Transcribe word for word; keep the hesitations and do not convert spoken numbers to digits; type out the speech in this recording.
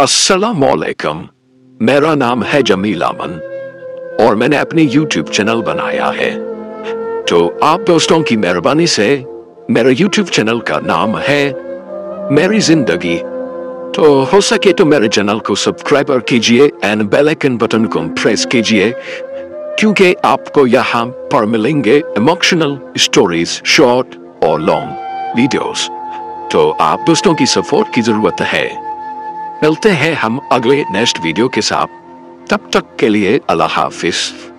अस्सलामुअलैकुम। मेरा नाम है जमील अमन और मैंने अपनी यूट्यूब चैनल बनाया है। तो आप दोस्तों की मेहरबानी से मेरा यूट्यूब चैनल का नाम है मेरी जिंदगी। तो हो सके तो मेरे चैनल को सब्सक्राइब कीजिए एंड बेल आइकन बटन को प्रेस कीजिए, क्योंकि आपको यहाँ पर मिलेंगे इमोशनल स्टोरीज, शॉर्ट और लॉन्ग वीडियोस। तो आप दोस्तों की सपोर्ट की जरूरत है। मिलते हैं हम अगले नेक्स्ट वीडियो के साथ। तब तक के लिए अल्लाह हाफिज।